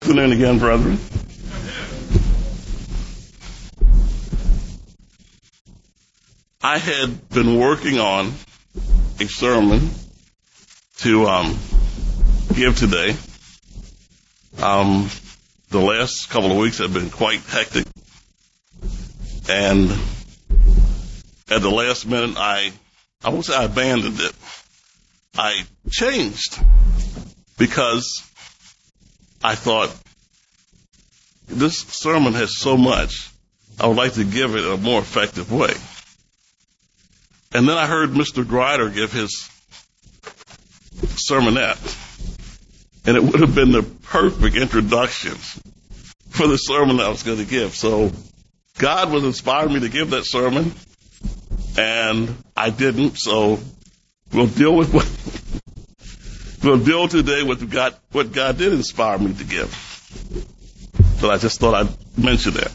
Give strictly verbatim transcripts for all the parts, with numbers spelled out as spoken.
afternoon again, brethren. I had been working on a sermon to um, give today. Um, the last couple of weeks have been quite hectic, and at the last minute, I I won't say I abandoned it. I changed because I thought this sermon has so much, I would like to give it a more effective way. And then I heard Mister Grider give his sermonette, and it would have been the perfect introduction for the sermon I was going to give. So God was inspiring me to give that sermon, and I didn't. So we'll deal with what we'll deal today with God, what God did inspire me to give. But I just thought I'd mention that.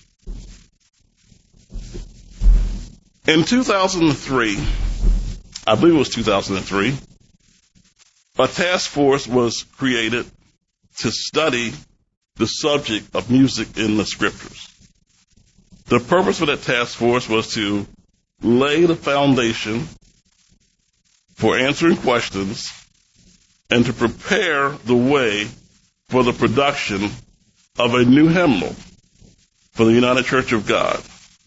In two thousand three, I believe it was two thousand three, a task force was created to study the subject of music in the scriptures. The purpose for that task force was to lay the foundation for answering questions and to prepare the way for the production of a new hymnal for the United Church of God.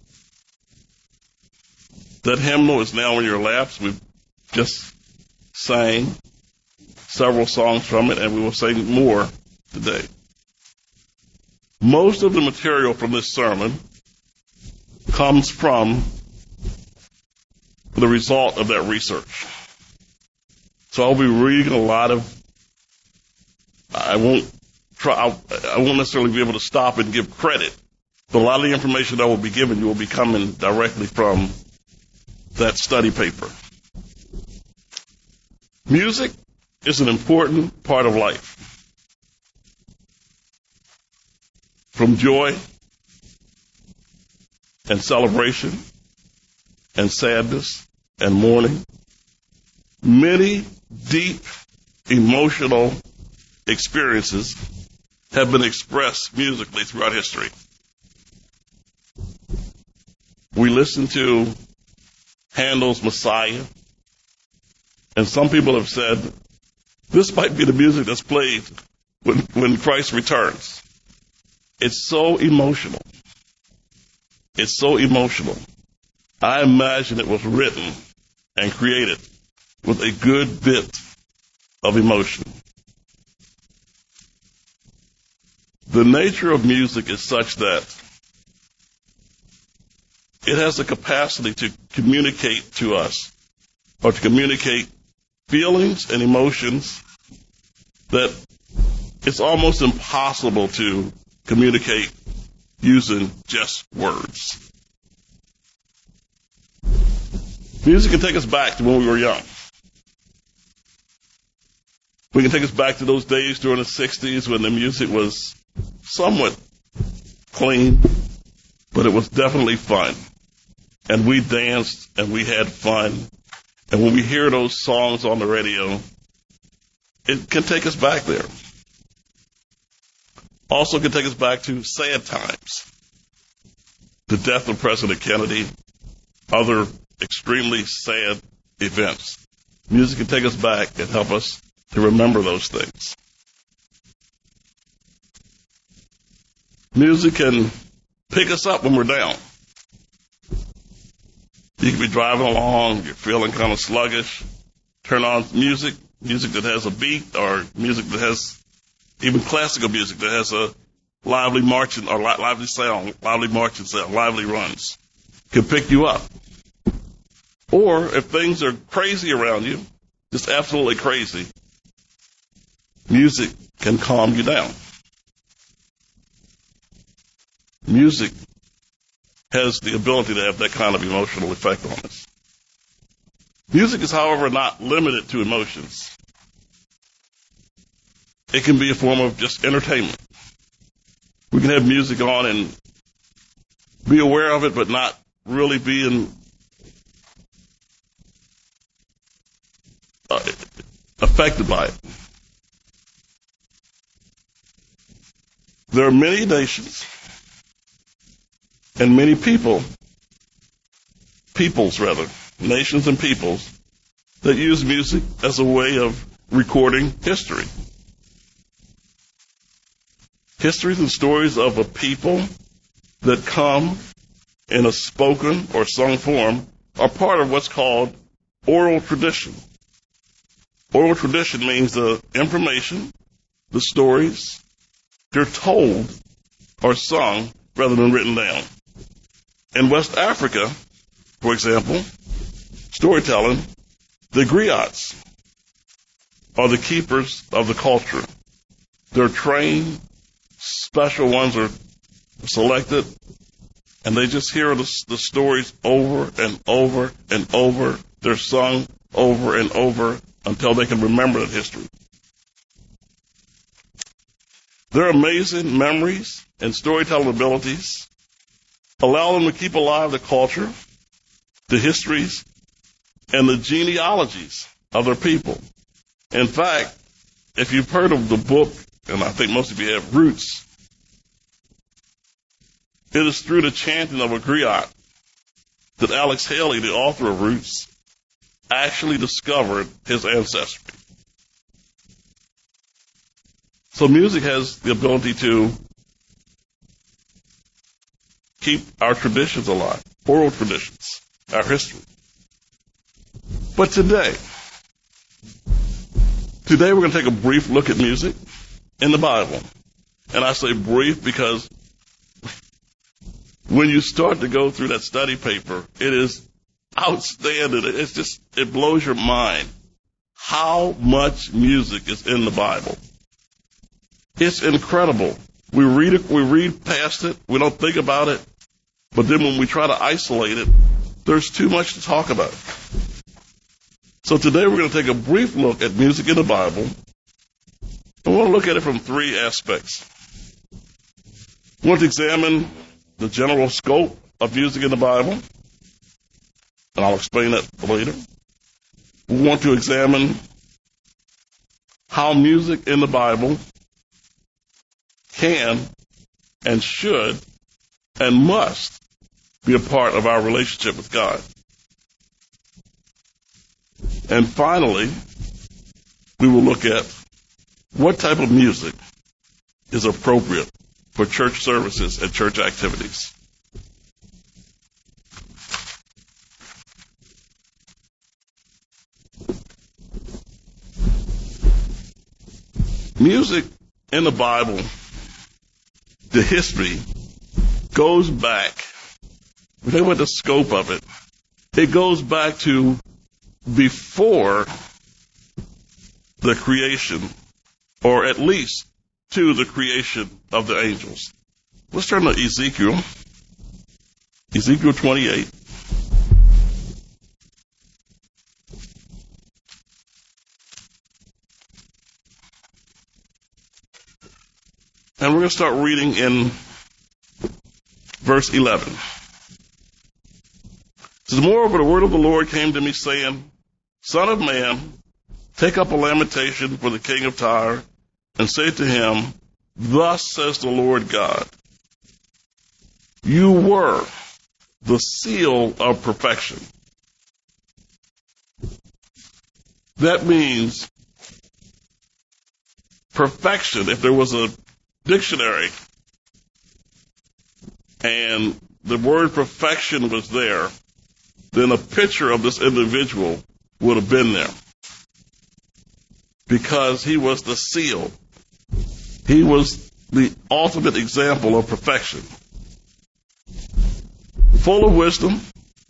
That hymnal is now in your laps. We've just sang several songs from it, and we will sing more today. Most of the material from this sermon comes from the result of that research. So I'll be reading a lot of, I won't try, I won't necessarily be able to stop and give credit, but a lot of the information that will be given you will be coming directly from that study paper. Music is an important part of life. From joy and celebration and sadness and mourning, many deep emotional experiences have been expressed musically throughout history. We listen to Handel's Messiah, and some people have said this might be the music that's played when, when Christ returns. It's so emotional. It's so emotional. I imagine it was written and created with a good bit of emotion. The nature of music is such that it has the capacity to communicate to us, or to communicate feelings and emotions that it's almost impossible to communicate using just words. Music can take us back to when we were young. We can take us back to those days during the sixties when the music was somewhat clean, but it was definitely fun. And we danced and we had fun. And when we hear those songs on the radio, it can take us back there. Also can take us back to sad times. The death of President Kennedy, other extremely sad events. Music can take us back and help us to remember those things. Music can pick us up when we're down. You can be driving along, you're feeling kind of sluggish, turn on music, music that has a beat, or music that has, even classical music that has a lively marching, or li- lively sound, lively marching sound, lively runs, can pick you up. Or if things are crazy around you, just absolutely crazy, music can calm you down. Music has the ability to have that kind of emotional effect on us. Music is, however, not limited to emotions. It can be a form of just entertainment. We can have music on and be aware of it, but not really be in, uh, affected by it. There are many nations and many people, peoples rather, nations and peoples that use music as a way of recording history. Histories and stories of a people that come in a spoken or sung form are part of what's called oral tradition. Oral tradition means the information, the stories, they're told or sung rather than written down. In West Africa, for example, storytelling, the griots are the keepers of the culture. They're trained, special ones are selected, and they just hear the, the stories over and over and over. They're sung over and over until they can remember that history. Their amazing memories and storytelling abilities allow them to keep alive the culture, the histories, and the genealogies of their people. In fact, if you've heard of the book, and I think most of you have, Roots, it is through the chanting of a griot that Alex Haley, the author of Roots, actually discovered his ancestry. So music has the ability to keep our traditions alive, oral traditions, our history. But today, today we're going to take a brief look at music in the Bible. And I say brief because when you start to go through that study paper, it is outstanding. It's just, it blows your mind how much music is in the Bible. It's incredible. We read it, we read past it, we don't think about it, but then when we try to isolate it, there's too much to talk about. So today we're going to take a brief look at music in the Bible. I want to look at it from three aspects. We want to examine the general scope of music in the Bible, and I'll explain that later. We want to examine how music in the Bible can and should and must be a part of our relationship with God. And finally, we will look at what type of music is appropriate for church services and church activities. Music in the Bible, the history, goes back, we think about the scope of it, it goes back to before the creation, or at least to the creation of the angels. Let's turn to Ezekiel, Ezekiel twenty-eight. And we're going to start reading in verse eleven. It says, moreover, the word of the Lord came to me, saying, Son of man, take up a lamentation for the king of Tyre, and say to him, Thus says the Lord God, you were the seal of perfection. That means perfection. If there was a dictionary and the word perfection was there, then a picture of this individual would have been there, because he was the seal. He was the ultimate example of perfection. Full of wisdom,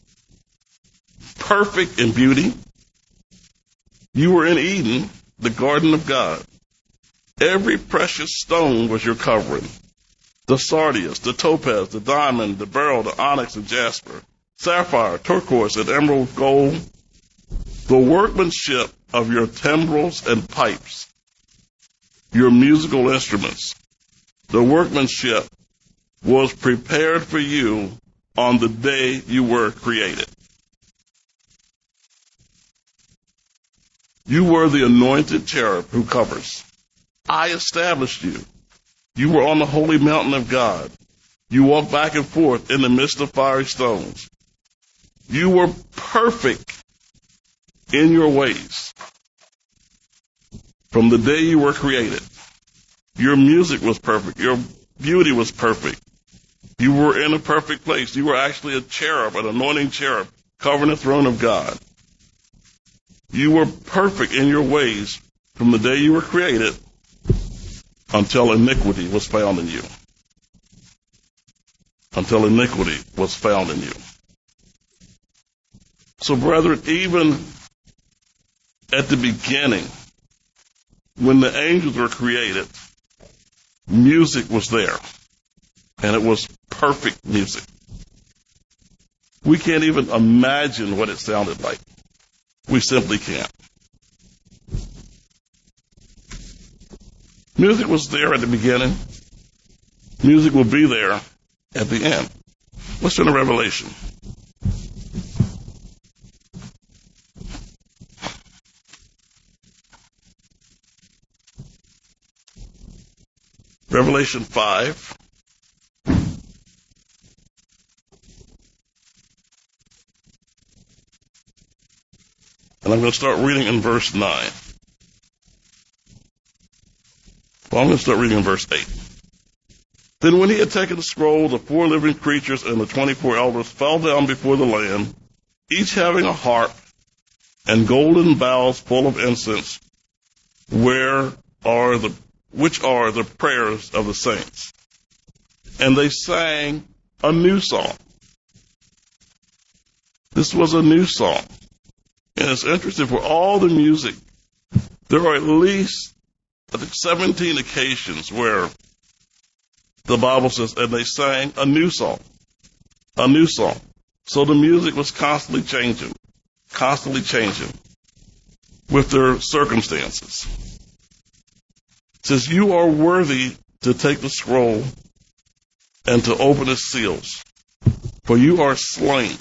perfect in beauty. You were in Eden, the garden of God. Every precious stone was your covering. The sardius, the topaz, the diamond, the beryl, the onyx, and jasper, sapphire, turquoise, and emerald gold. The workmanship of your timbrels and pipes, your musical instruments. The workmanship was prepared for you on the day you were created. You were the anointed cherub who covers. I established you. You were on the holy mountain of God. You walked back and forth in the midst of fiery stones. You were perfect in your ways from the day you were created. Your music was perfect. Your beauty was perfect. You were in a perfect place. You were actually a cherub, an anointing cherub, covering the throne of God. You were perfect in your ways from the day you were created until iniquity was found in you. Until iniquity was found in you. So, brethren, even at the beginning, when the angels were created, music was there. And it was perfect music. We can't even imagine what it sounded like. We simply can't. Music was there at the beginning. Music will be there at the end. Let's turn to Revelation. Revelation five. And I'm going to start reading in verse nine. Well, I'm going to start reading in verse eight. Then when he had taken the scroll, the four living creatures and the twenty-four elders fell down before the Lamb, each having a harp and golden bowls full of incense, where are the which are the prayers of the saints. And they sang a new song. This was a new song. And it's interesting, for all the music, there are at least, I think, seventeen occasions where the Bible says, and they sang a new song. A new song. So the music was constantly changing, constantly changing with their circumstances. It says, you are worthy to take the scroll and to open its seals, for you are slain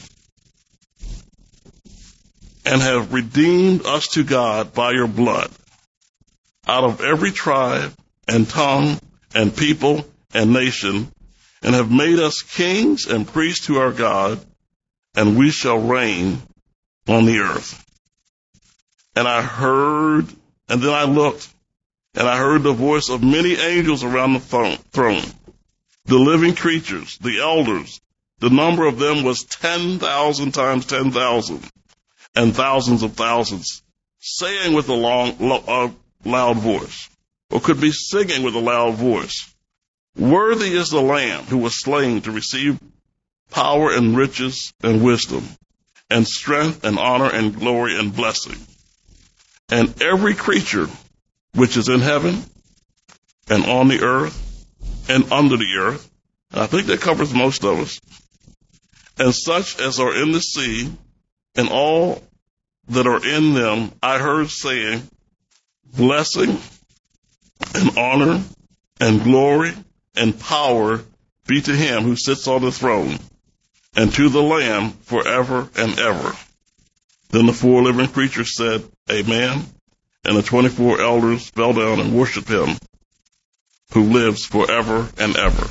and have redeemed us to God by your blood out of every tribe and tongue and people and nation, and have made us kings and priests to our God, and we shall reign on the earth. And I heard, and then I looked, and I heard the voice of many angels around the throne, the living creatures, the elders. The number of them was ten thousand times ten thousand, and thousands of thousands, saying with a long, uh, loud voice, or could be singing with a loud voice, worthy is the Lamb who was slain to receive power and riches and wisdom and strength and honor and glory and blessing. And every creature which is in heaven and on the earth and under the earth, and I think that covers most of us, and such as are in the sea and all that are in them, I heard saying, blessing and honor and glory and power be to him who sits on the throne and to the Lamb forever and ever. Then the four living creatures said, Amen. And the twenty-four elders fell down and worshiped him who lives forever and ever.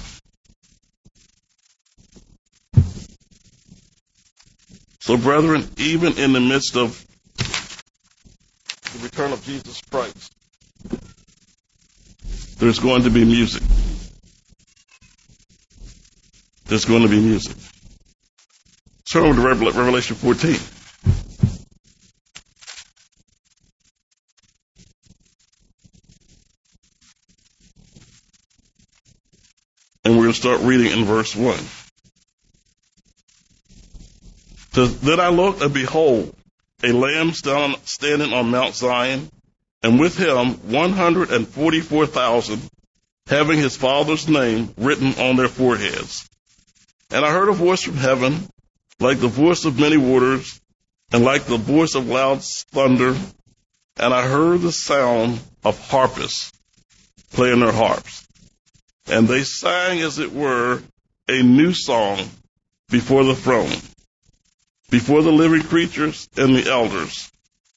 So, brethren, even in the midst of the return of Jesus Christ, there's going to be music. There's going to be music. Turn over to Revelation fourteen. And we're going to start reading in verse one. Then I looked, and behold, a lamb standing on Mount Zion, and with him one hundred forty-four thousand, having his father's name written on their foreheads. And I heard a voice from heaven, like the voice of many waters, and like the voice of loud thunder. And I heard the sound of harpists playing their harps. And they sang, as it were, a new song before the throne, before the living creatures and the elders.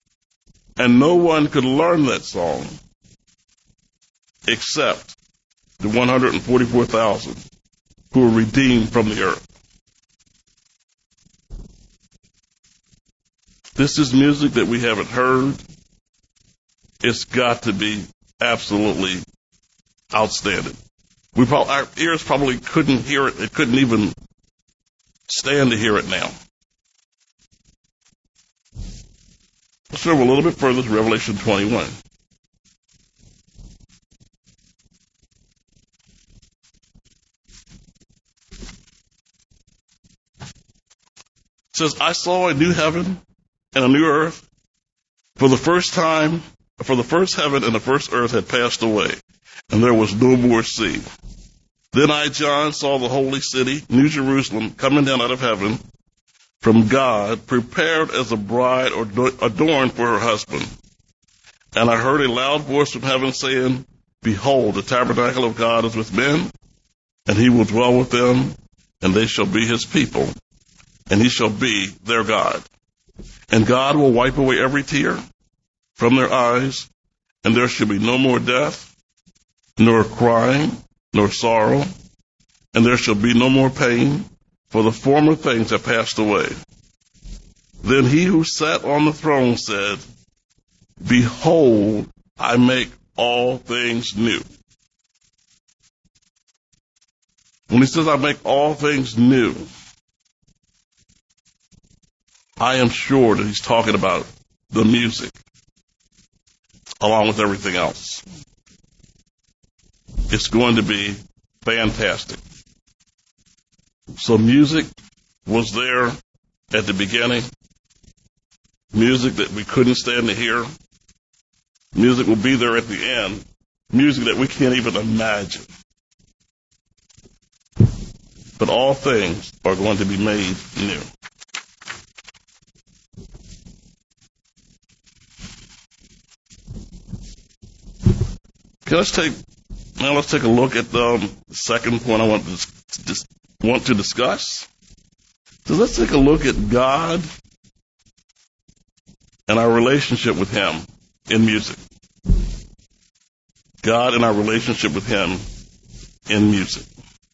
And no one could learn that song except the one hundred forty-four thousand who were redeemed from the earth. This is music that we haven't heard. It's got to be absolutely outstanding. We probably, our ears probably couldn't hear it. It couldn't even stand to hear it now. Let's go a little bit further to Revelation twenty-one. It says, I saw a new heaven and a new earth. For the first time, for the first heaven and the first earth had passed away, and there was no more sea. Then I, John, saw the holy city, New Jerusalem, coming down out of heaven from God, prepared as a bride adorned for her husband. And I heard a loud voice from heaven saying, Behold, the tabernacle of God is with men, and he will dwell with them, and they shall be his people, and he shall be their God. And God will wipe away every tear from their eyes, and there shall be no more death, nor crying, nor sorrow, and there shall be no more pain, for the former things have passed away. Then he who sat on the throne said, Behold, I make all things new. When he says, I make all things new, I am sure that he's talking about the music, along with everything else. It's going to be fantastic. So music was there at the beginning. Music that we couldn't stand to hear. Music will be there at the end. Music that we can't even imagine. But all things are going to be made new. Okay, let's take now. Let's take a look at um, the second point I want to dis- want to discuss. So let's take a look at God and our relationship with Him in music. God and our relationship with Him in music.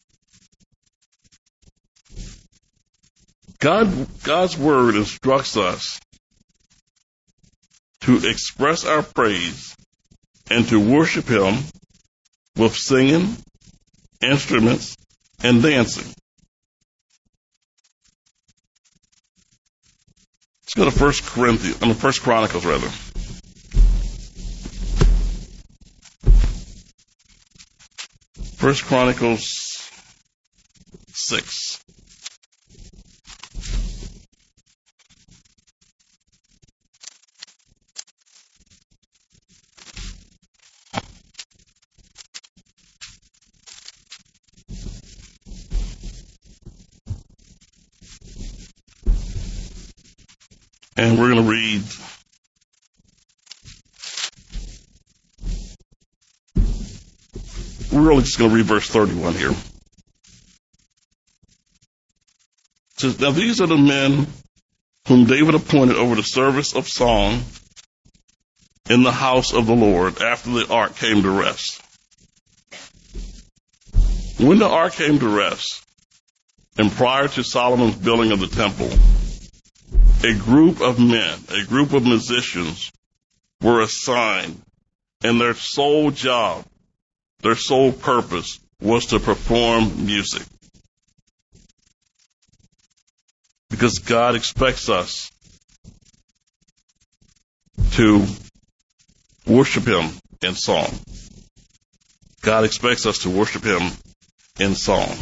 God, God's Word instructs us to express our praise and to worship Him with singing, instruments, and dancing. Let's go to First Corinthians, I mean First Chronicles rather. First Chronicles six. And we're going to read we're really just going to read verse thirty-one here. It says, Now these are the men whom David appointed over the service of song in the house of the Lord after the ark came to rest. When the ark came to rest, and prior to Solomon's building of the temple, a group of men, a group of musicians were assigned, and their sole job, their sole purpose was to perform music. Because God expects us to worship Him in song. God expects us to worship Him in song.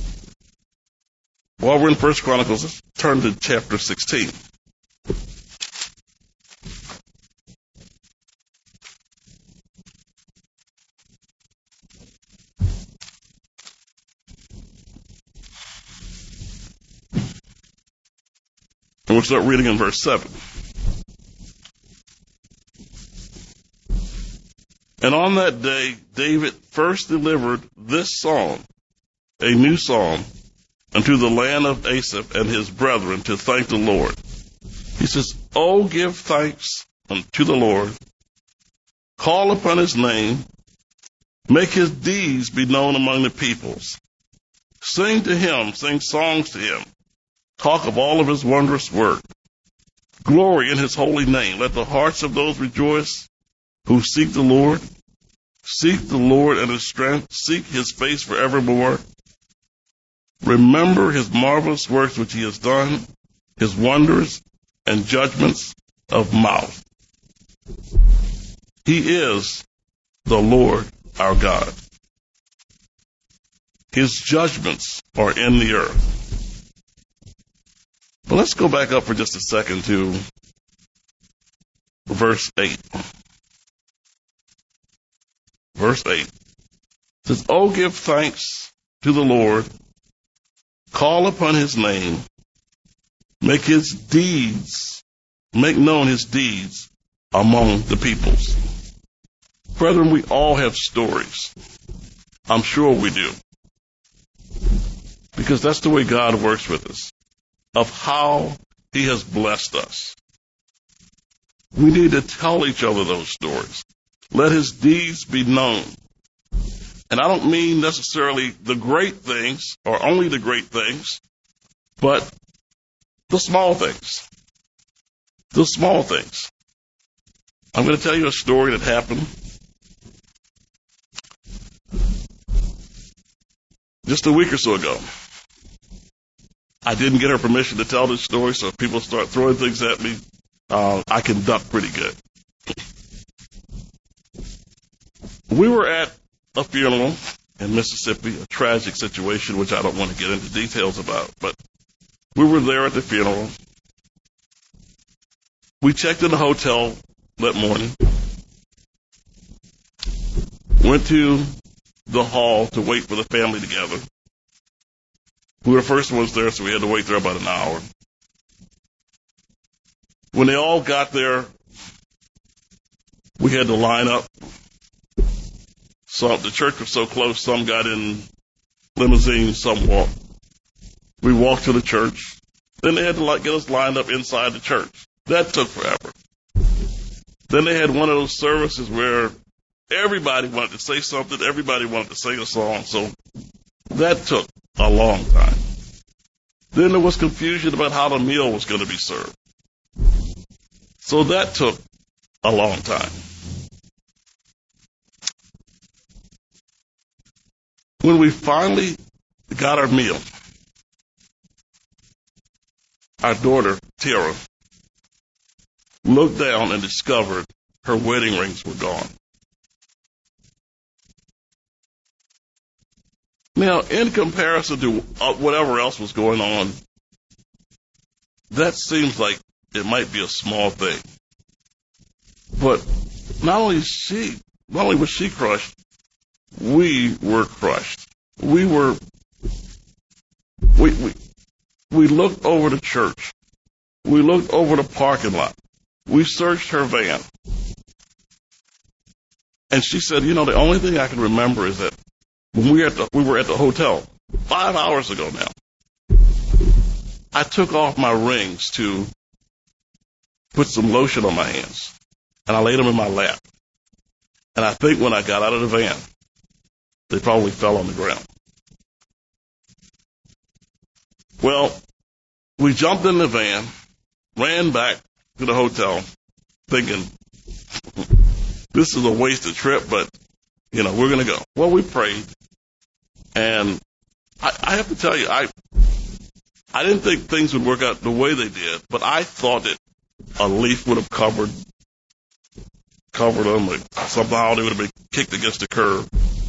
While we're in First Chronicles, let's turn to chapter sixteen. And we'll start reading in verse seven. And on that day, David first delivered this song, a new song, unto the land of Asaph and his brethren to thank the Lord. He says, Oh, give thanks unto the Lord, call upon His name, Make his deeds be known among the peoples. Sing to him, sing songs to him. Talk of all of his wondrous work. Glory in his holy name. Let the hearts of those rejoice who seek the Lord. Seek the Lord and his strength. Seek his face forevermore. Remember his marvelous works which he has done, his wonders and judgments of mouth. He is the Lord our God. His judgments are in the earth. But let's go back up for just a second to verse eight. Verse eight. It says, "Oh, give thanks to the Lord, call upon his name, make his deeds, make known his deeds among the peoples." Brethren, we all have stories. I'm sure we do. Because that's the way God works with us, of how he has blessed us. We need to tell each other those stories. Let his deeds be known. And I don't mean necessarily the great things or only the great things, but the small things. The small things. I'm going to tell you a story that happened just a week or so ago. I didn't get her permission to tell this story, so if people start throwing things at me, uh, I can duck pretty good. We were at a funeral in Mississippi, a tragic situation, which I don't want to get into details about, but we were there at the funeral. We checked in the hotel that morning, went to the hall to wait for the family together. We were the first ones there, so we had to wait there about an hour. When they all got there, we had to line up. So the church was so close, some got in limousines, some walked. We walked to the church. Then they had to like get us lined up inside the church. That took forever. Then they had one of those services where everybody wanted to say something, everybody wanted to sing a song, so that took a long time. Then there was confusion about how the meal was going to be served. So that took a long time. When we finally got our meal, our daughter, Tara, looked down and discovered her wedding rings were gone. Now, in comparison to whatever else was going on, that seems like it might be a small thing. But not only she, not only was she crushed, we were crushed. We were, we, we, we looked over the church. We looked over the parking lot. We searched her van. And she said, you know, the only thing I can remember is that when we were at the, we were at the hotel five hours ago now, I took off my rings to put some lotion on my hands, and I laid them in my lap. And I think when I got out of the van, they probably fell on the ground. Well, we jumped in the van, ran back to the hotel, thinking, this is a wasted trip, but, you know, we're going to go. Well, we prayed, and I, I have to tell you, I I didn't think things would work out the way they did, but I thought that a leaf would have covered covered them, or somehow they would have been kicked against the curb.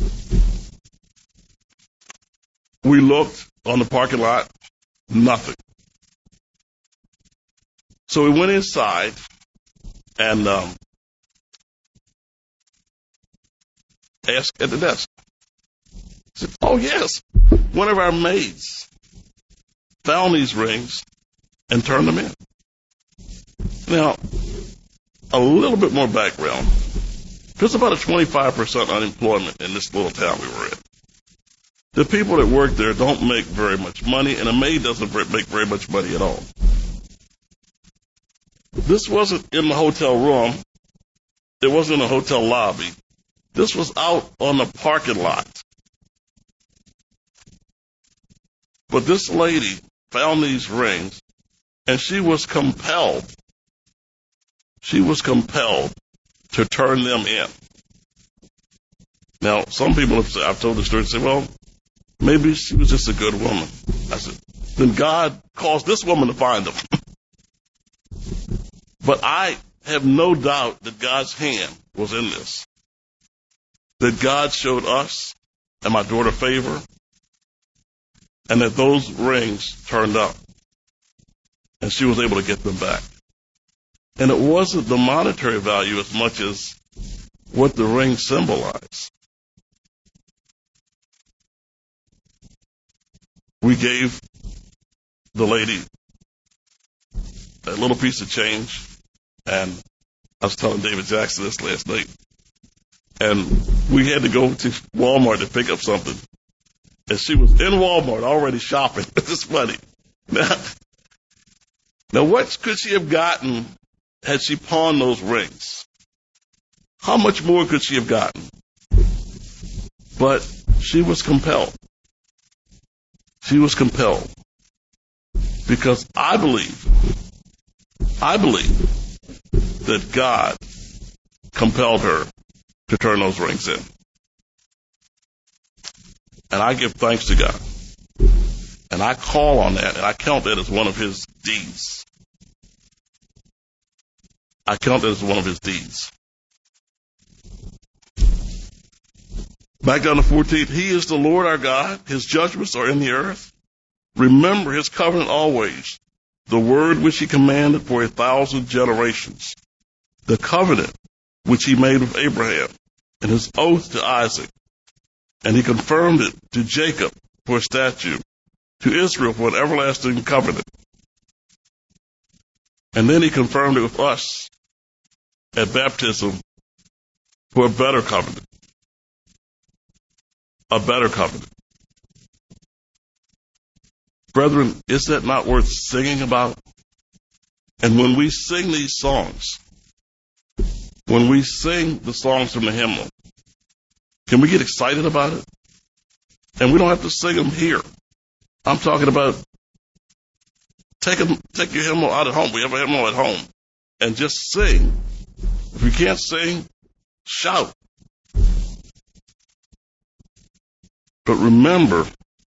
We looked on the parking lot, nothing. So we went inside, and um, asked at the desk. I said, oh, yes, one of our maids found these rings and turned them in. Now, a little bit more background. There's about a twenty-five percent unemployment in this little town we were in. The people that work there don't make very much money, and a maid doesn't make very much money at all. This wasn't in the hotel room. It wasn't in the hotel lobby. This was out on the parking lot. But this lady found these rings, and she was compelled. She was compelled to turn them in. Now, some people have said, I've told the story, and say, well, maybe she was just a good woman. I said, then God caused this woman to find them. But I have no doubt that God's hand was in this. That God showed us and my daughter favor, and that those rings turned up, and she was able to get them back. And it wasn't the monetary value as much as what the ring symbolized. We gave the lady a little piece of change, and I was telling David Jackson this last night, and we had to go to Walmart to pick up something, and she was in Walmart already shopping. It's funny. Now, now, what could she have gotten had she pawned those rings? How much more could she have gotten? But she was compelled. She was compelled. Because I believe, I believe that God compelled her to turn those rings in. And I give thanks to God. And I call on that, and I count that as one of his deeds. I count that as one of his deeds. Back down to fourteen, he is the Lord our God. His judgments are in the earth. Remember his covenant always, the word which he commanded for a thousand generations, the covenant which he made with Abraham, and his oath to Isaac. And he confirmed it to Jacob for a statute, to Israel for an everlasting covenant. And then he confirmed it with us at baptism for a better covenant. A better covenant. Brethren, is that not worth singing about? And when we sing these songs, when we sing the songs from the hymnal, can we get excited about it? And we don't have to sing them here. I'm talking about take, them, take your hymnal out at home. We have a hymnal at home. And just sing. If you can't sing, shout. But remember,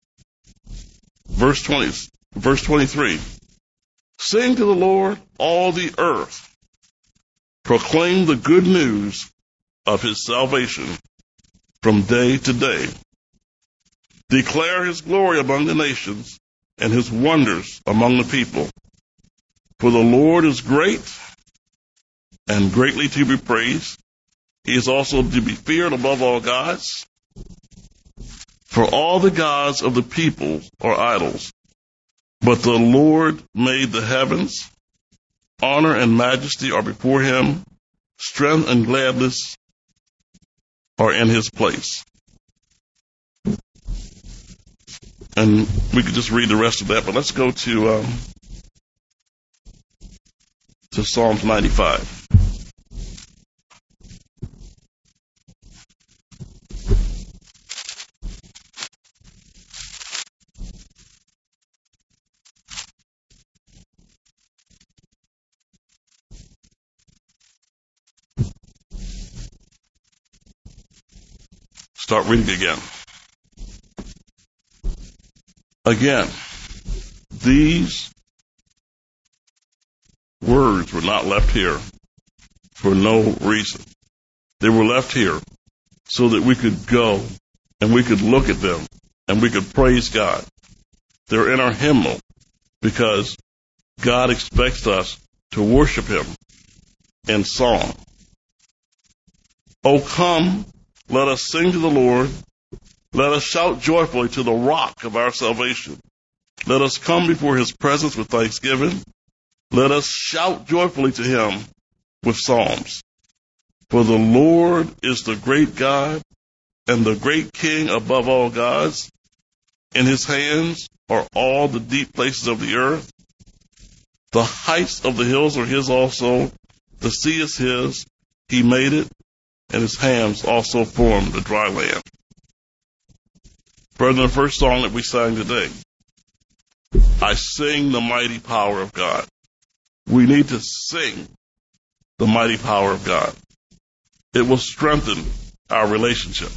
verse twenty, verse twenty-three, sing to the Lord, all the earth. Proclaim the good news of his salvation from day to day. Declare his glory among the nations and his wonders among the people. For the Lord is great and greatly to be praised. He is also to be feared above all gods. For all the gods of the people are idols, but the Lord made the heavens. Honor and majesty are before him. Strength and gladness are in his place. And we could just read the rest of that, but let's go to um, to Psalms ninety-five. Start reading again. Again, these words were not left here for no reason. They were left here so that we could go and we could look at them and we could praise God. They're in our hymnal because God expects us to worship him in song. Oh, come, let us sing to the Lord. Let us shout joyfully to the rock of our salvation. Let us come before his presence with thanksgiving. Let us shout joyfully to him with psalms. For the Lord is the great God and the great King above all gods. In his hands are all the deep places of the earth. The heights of the hills are his also. The sea is his. He made it, and his hands also formed the dry land. Brother, the first song that we sang today, I sing the mighty power of God. We need to sing the mighty power of God. It will strengthen our relationship.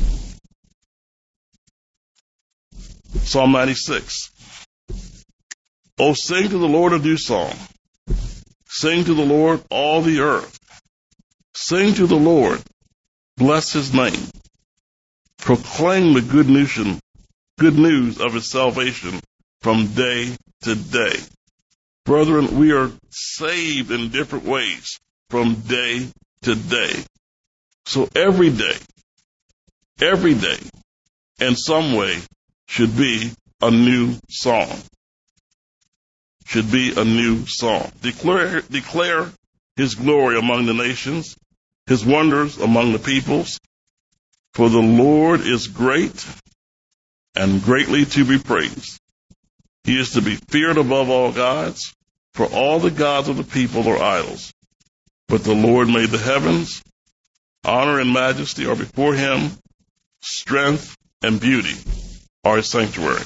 Psalm ninety-six. Oh, sing to the Lord a new song. Sing to the Lord all the earth. Sing to the Lord. Bless his name. Proclaim the good news, good news of his salvation from day to day. Brethren, we are saved in different ways from day to day. So every day, every day, in some way, should be a new song. Should be a new song. Declare, declare his glory among the nations, his wonders among the peoples. For the Lord is great and greatly to be praised. He is to be feared above all gods, for all the gods of the people are idols. But the Lord made the heavens. Honor and majesty are before him. Strength and beauty are his sanctuary.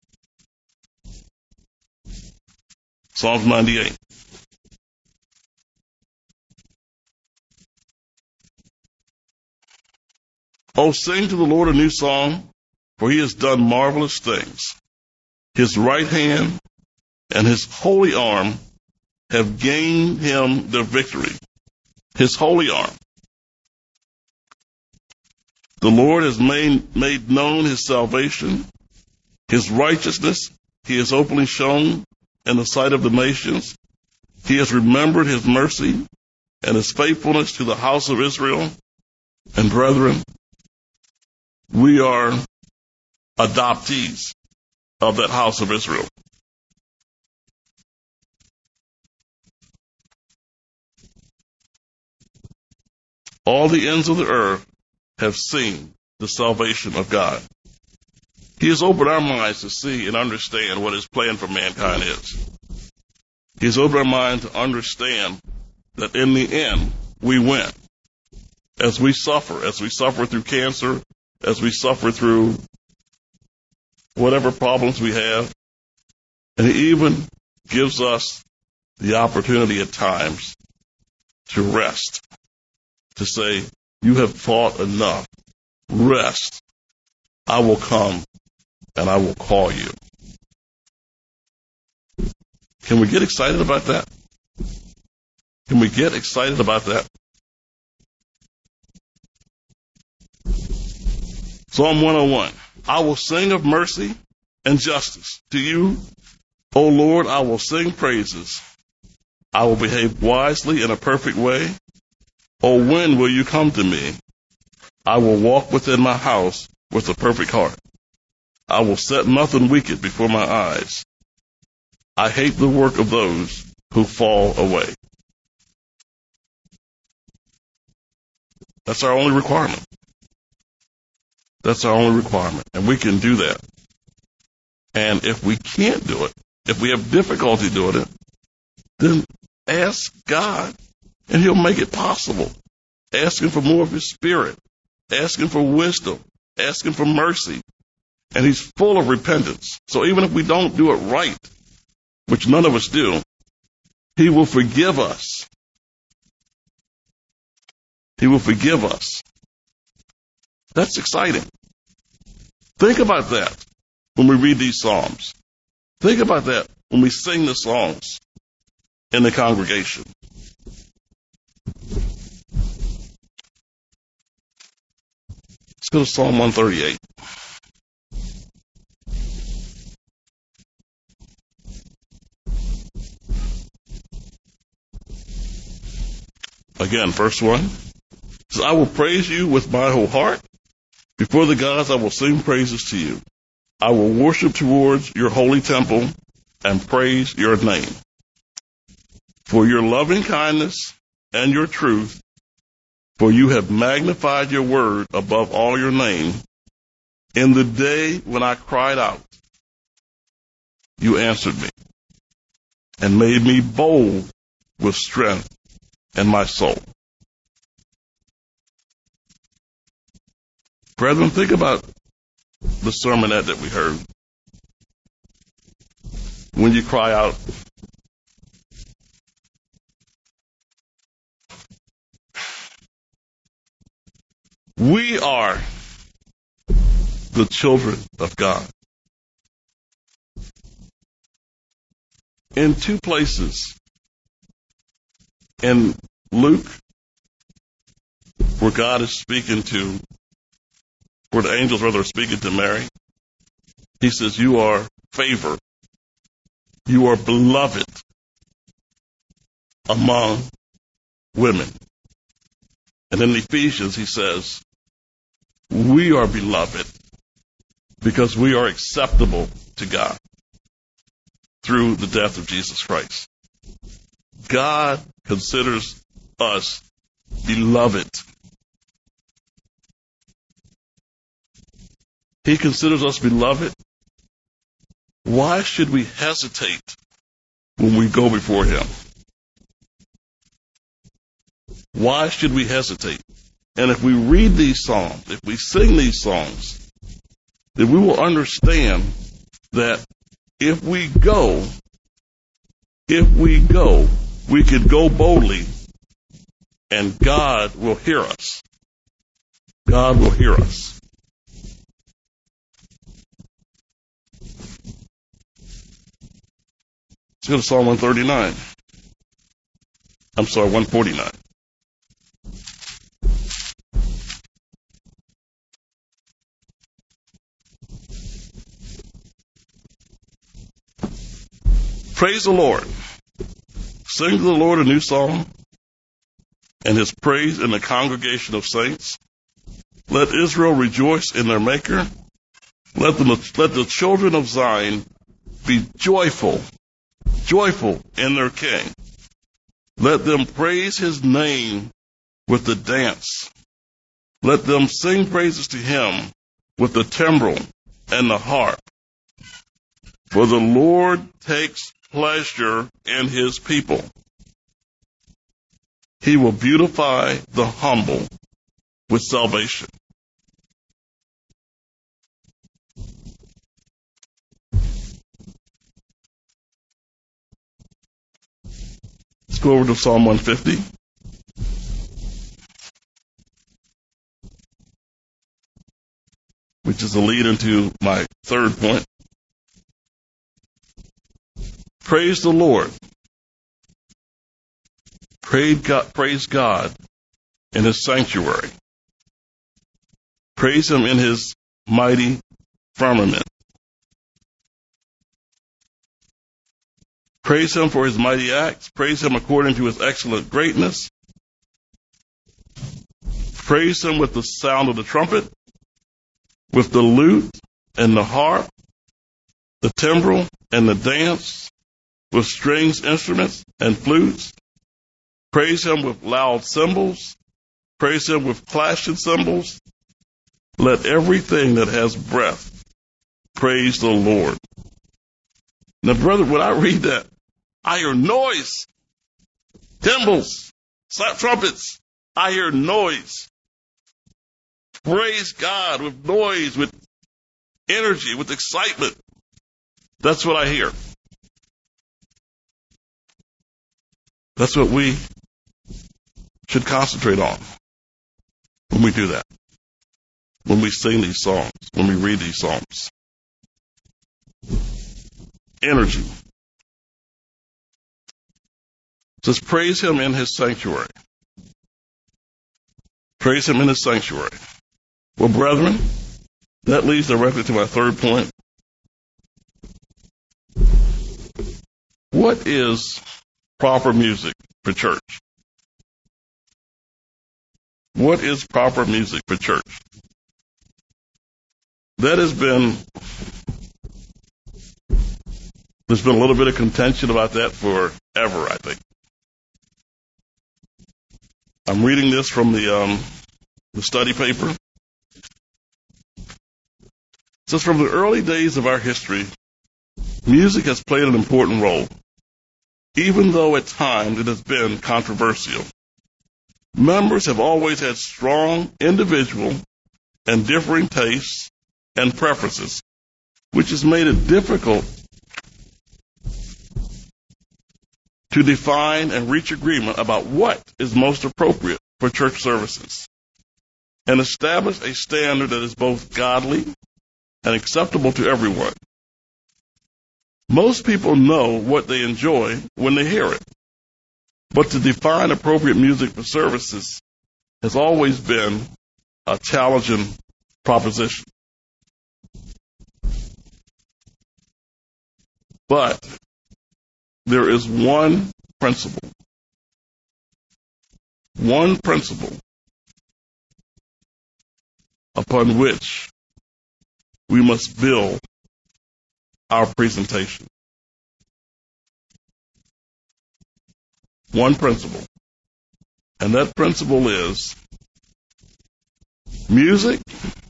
Psalms ninety-eight. Oh, sing to the Lord a new song, for he has done marvelous things. His right hand and his holy arm have gained him the victory. His holy arm. The Lord has made, made known his salvation. His righteousness he has openly shown in the sight of the nations. He has remembered his mercy and his faithfulness to the house of Israel. And brethren, we are adoptees of that house of Israel. All the ends of the earth have seen the salvation of God. He has opened our minds to see and understand what his plan for mankind is. He has opened our mind to understand that in the end, we win. As we suffer, as we suffer through cancer, as we suffer through whatever problems we have, and he even gives us the opportunity at times to rest, to say, you have fought enough. Rest. I will come and I will call you. Can we get excited about that? Can we get excited about that? Psalm one oh one. I will sing of mercy and justice. To you, O Lord, I will sing praises. I will behave wisely in a perfect way. O when will you come to me? I will walk within my house with a perfect heart. I will set nothing wicked before my eyes. I hate the work of those who fall away. That's our only requirement. That's our only requirement. And we can do that. And if we can't do it, if we have difficulty doing it, then ask God and he'll make it possible. Ask him for more of his spirit. Ask him for wisdom. Ask him for mercy. And he's full of repentance. So even if we don't do it right, which none of us do, he will forgive us. He will forgive us. That's exciting. Think about that when we read these Psalms. Think about that when we sing the songs in the congregation. Let's go to Psalm one thirty-eight. Again, verse one. So I will praise you with my whole heart. Before the gods, I will sing praises to you. I will worship towards your holy temple and praise your name. For your loving kindness and your truth, for you have magnified your word above all your name. In the day when I cried out, you answered me and made me bold with strength in my soul. Brethren, think about the sermonette that we heard. When you cry out, we are the children of God. In two places, in Luke, where God is speaking to, where the angels rather are speaking to Mary, he says, you are favored. You are beloved among women. And in Ephesians, he says, we are beloved because we are acceptable to God through the death of Jesus Christ. God considers us beloved. He considers us beloved. Why should we hesitate when we go before him? Why should we hesitate? And if we read these songs, if we sing these songs, then we will understand that if we go, if we go, we can go boldly and God will hear us. God will hear us. Let's go to Psalm one thirty-nine. I'm sorry, one forty-nine. Praise the Lord. Sing to the Lord a new song and his praise in the congregation of saints. Let Israel rejoice in their Maker. Let the, let the children of Zion be joyful, joyful in their King. Let them praise his name with the dance. Let them sing praises to him with the timbrel and the harp. For the Lord takes pleasure in his people. He will beautify the humble with salvation. Let's go over to Psalm one fifty. Which is a lead into my third point. Praise the Lord. Praise God, praise God in his sanctuary. Praise him in his mighty firmament. Praise him for his mighty acts. Praise him according to his excellent greatness. Praise him with the sound of the trumpet, with the lute and the harp, the timbrel and the dance, with strings, instruments, and flutes. Praise him with loud cymbals. Praise him with clashing cymbals. Let everything that has breath praise the Lord. Now, brother, when I read that, I hear noise, cymbals, slap trumpets. I hear noise. Praise God with noise, with energy, with excitement. That's what I hear. That's what we should concentrate on when we do that, when we sing these songs, when we read these psalms. Energy. It says, praise him in his sanctuary. Praise him in his sanctuary. Well, brethren, that leads directly to my third point. What is proper music for church? What is proper music for church? That has been, there's been a little bit of contention about that forever, I think. I'm reading this from the, um, the study paper. It says, from the early days of our history, music has played an important role, even though at times it has been controversial. Members have always had strong individual and differing tastes and preferences, which has made it difficult to define and reach agreement about what is most appropriate for church services and establish a standard that is both godly and acceptable to everyone. Most people know what they enjoy when they hear it, but to define appropriate music for services has always been a challenging proposition. But there is one principle, one principle upon which we must build our presentation. One principle. And that principle is music,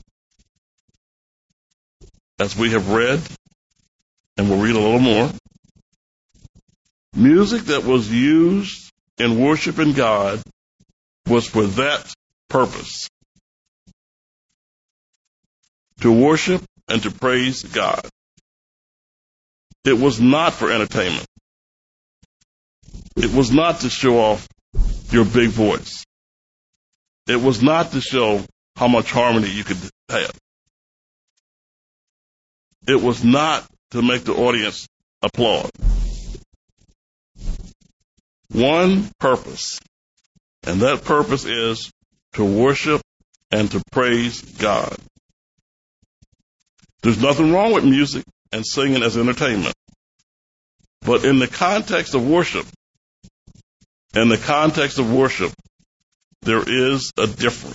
as we have read, and we'll read a little more, music that was used in worshiping God was for that purpose, to worship and to praise God. It was not for entertainment. It was not to show off your big voice. It was not to show how much harmony you could have. It was not to make the audience applaud. One purpose, and that purpose is to worship and to praise God. There's nothing wrong with music and singing as entertainment. But in the context of worship, in the context of worship, there is a difference.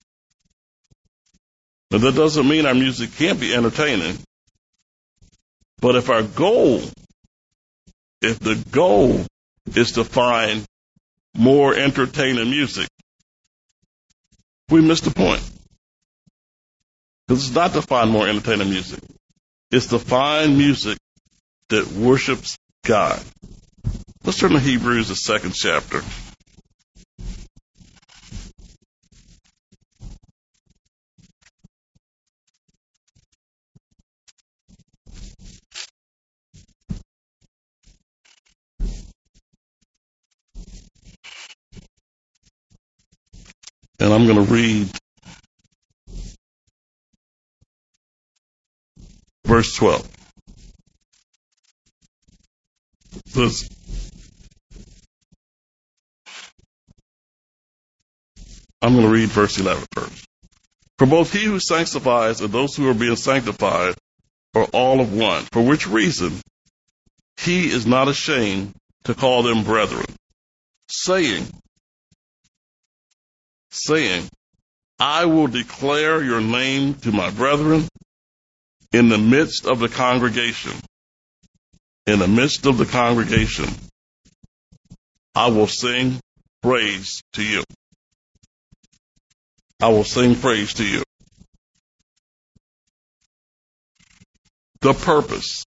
Now, that doesn't mean our music can't be entertaining. But if our goal, if the goal is to find more entertaining music, we miss the point. Because it's not to find more entertaining music. It's to find music that worships God. Let's turn to Hebrews, the second chapter. And I'm going to read verse twelve. This, I'm going to read verse eleven first. For both he who sanctifies and those who are being sanctified are all of one, for which reason he is not ashamed to call them brethren, saying, saying, I will declare your name to my brethren in the midst of the congregation. In the midst of the congregation, I will sing praise to you. I will sing praise to you. The purpose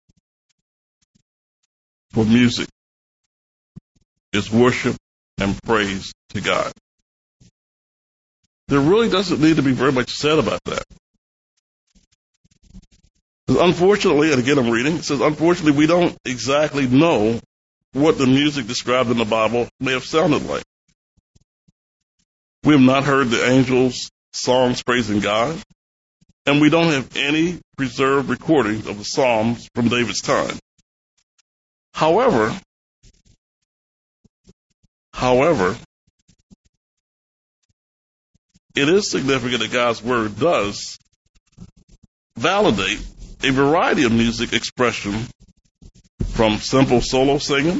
for music is worship and praise to God. There really doesn't need to be very much said about that. Unfortunately, and again I'm reading, it says, unfortunately, we don't exactly know what the music described in the Bible may have sounded like. We have not heard the angels' songs praising God, and we don't have any preserved recordings of the Psalms from David's time. However, however, it is significant that God's Word does validate a variety of music expression, from simple solo singing,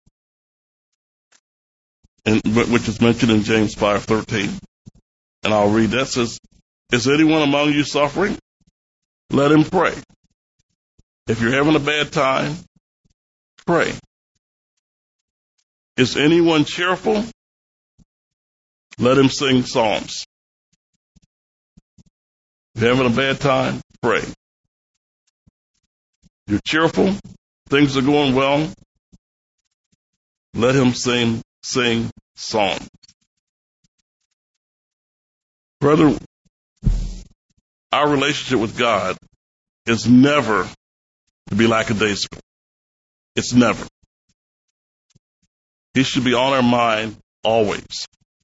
and, which is mentioned in James five thirteen. And I'll read that. It says, is anyone among you suffering? Let him pray. If you're having a bad time, pray. Is anyone cheerful? Let him sing psalms. If you're having a bad time, pray. You're cheerful, things are going well, let him sing, sing songs. Brother, our relationship with God is never to be lackadaisical. It's never. He should be on our mind always.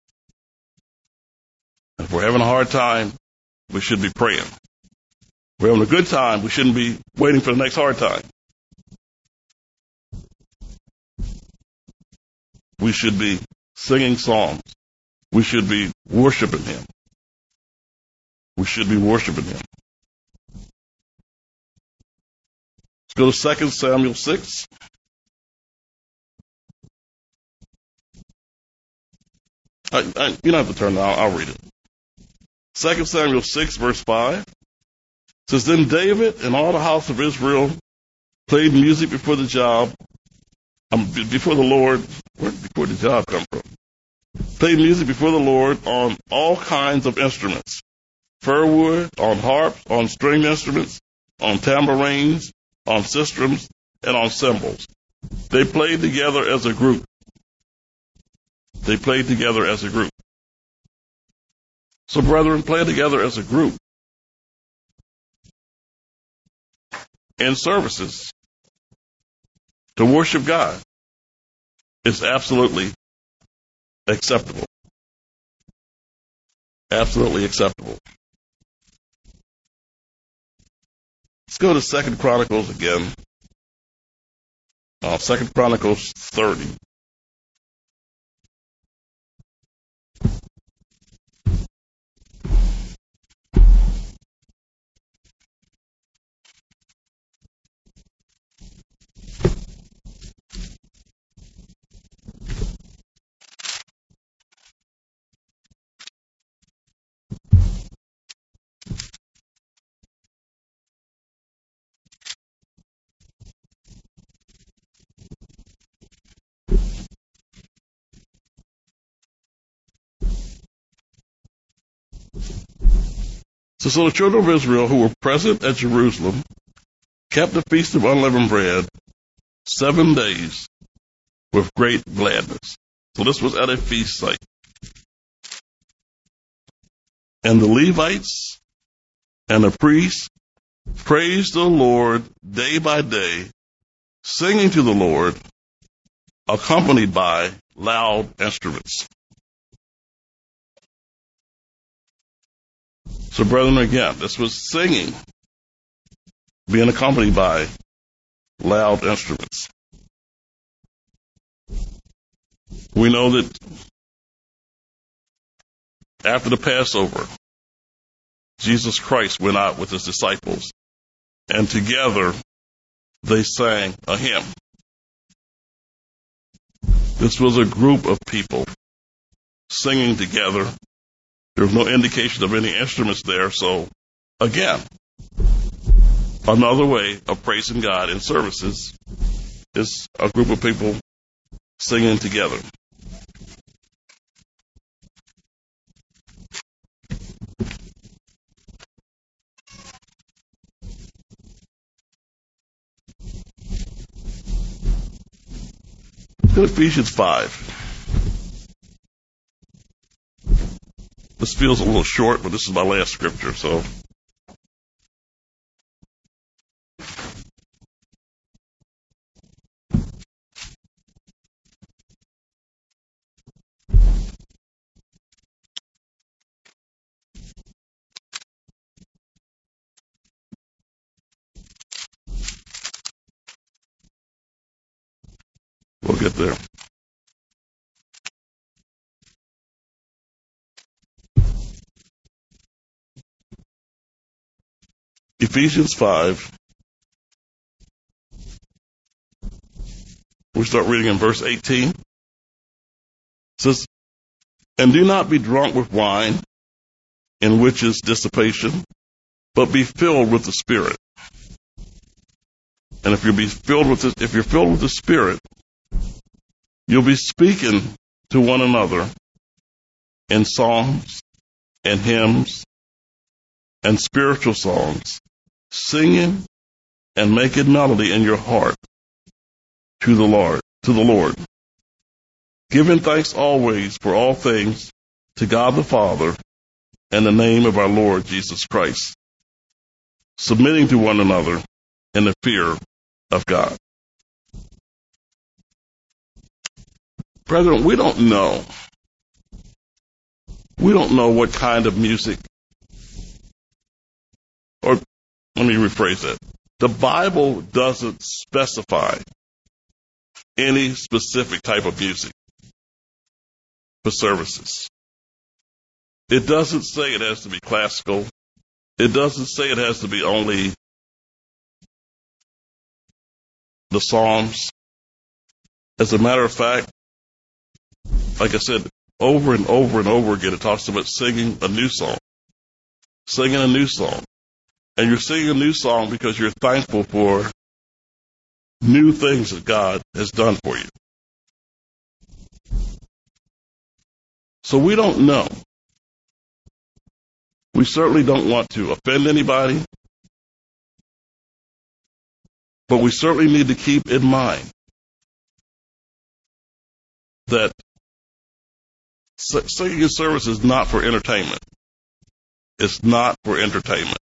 If we're having a hard time, we should be praying. If we're having a good time, we shouldn't be waiting for the next hard time. We should be singing songs. We should be worshiping Him. We should be worshiping Him. Let's go to Second Samuel six. I, I, you don't have to turn it. I'll, I'll read it. Second Samuel six, verse five. It says, Then David and all the house of Israel played music before the job, um, before the Lord. Where did before the job come from? Played music before the Lord on all kinds of instruments. Fir wood, on harps, on string instruments, on tambourines, on sistrums, and on cymbals. They played together as a group. They played together as a group. So, brethren, play together as a group in services to worship God is absolutely acceptable. Absolutely acceptable. Let's go to Second Chronicles again. Uh, Second Chronicles thirty. So, so the children of Israel who were present at Jerusalem kept the feast of unleavened bread seven days with great gladness. So this was at a feast site. And the Levites and the priests praised the Lord day by day, singing to the Lord, accompanied by loud instruments. So, brethren, again, this was singing, being accompanied by loud instruments. We know that after the Passover, Jesus Christ went out with his disciples, and together they sang a hymn. This was a group of people singing together. There was no indication of any instruments there, so again, another way of praising God in services is a group of people singing together. Go to Ephesians five. This feels a little short, but this is my last scripture, so. We'll get there. Ephesians five. We start reading in verse eighteen. It says, And do not be drunk with wine, in which is dissipation, but be filled with the Spirit. And if you be filled with the, if you're filled with the Spirit, you'll be speaking to one another in psalms and hymns and spiritual songs, singing and making melody in your heart to the Lord, to the Lord, giving thanks always for all things to God the Father in the name of our Lord Jesus Christ. submitting to one another in the fear of God. Brethren, we don't know. We don't know what kind of music, or let me rephrase that. The Bible doesn't specify any specific type of music for services. It doesn't say it has to be classical. It doesn't say it has to be only the Psalms. As a matter of fact, like I said, over and over and over again, it talks about singing a new song. Singing a new song. And you're singing a new song because you're thankful for new things that God has done for you. So we don't know. We certainly don't want to offend anybody, but we certainly need to keep in mind that singing a service is not for entertainment. It's not for entertainment.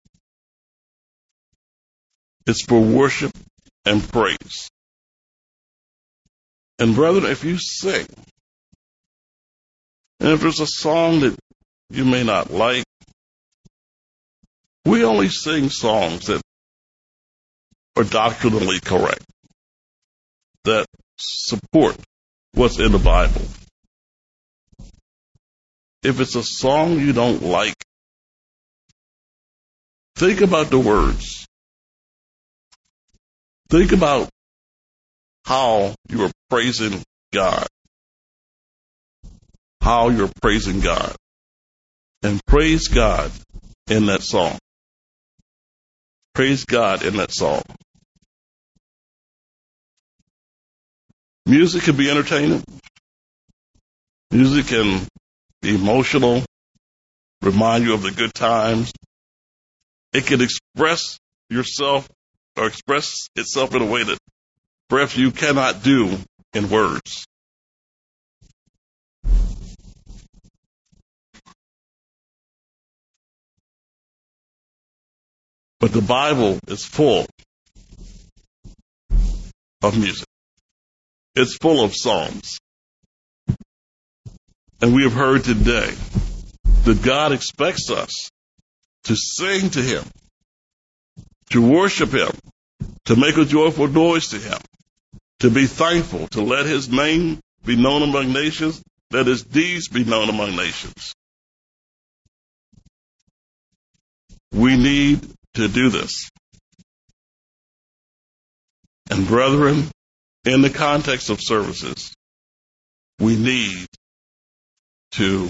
It's for worship and praise. And brethren, if you sing, and if there's a song that you may not like, we only sing songs that are doctrinally correct, that support what's in the Bible. If it's a song you don't like, think about the words. Think about how you are praising God. How you're praising God. And praise God in that song. Praise God in that song. Music can be entertaining. Music can be emotional, remind you of the good times. It can express yourself or express itself in a way that perhaps you cannot do in words. But the Bible is full of music. It's full of psalms. And we have heard today that God expects us to sing to Him, to worship Him, to make a joyful noise to Him, to be thankful, to let His name be known among nations, let His deeds be known among nations. We need to do this. And brethren, in the context of services, we need to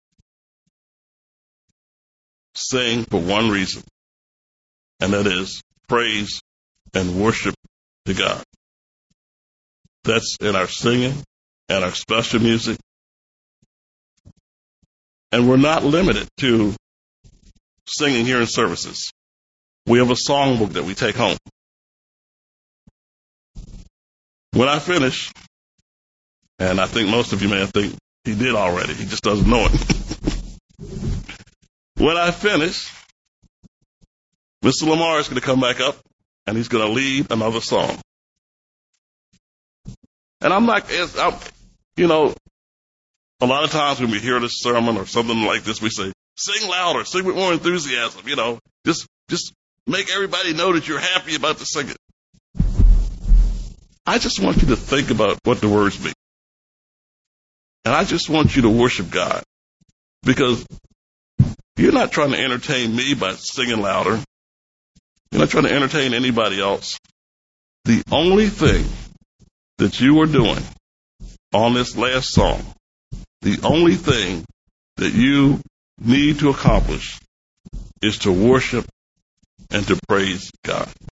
sing for one reason, and that is praise and worship to God. That's in our singing and our special music. And we're not limited to singing here in services. We have a songbook that we take home. When I finish, and I think most of you may think he did already, he just doesn't know it. When I finish, Mister Lamar is going to come back up, and he's going to lead another song. And I'm not, I'm, you know, a lot of times when we hear this sermon or something like this, we say, sing louder, sing with more enthusiasm, you know, just, just make everybody know that you're happy about the singing. I just want you to think about what the words mean. And I just want you to worship God, because you're not trying to entertain me by singing louder. You're not trying to entertain anybody else. The only thing that you are doing on this last song, the only thing that you need to accomplish is to worship and to praise God.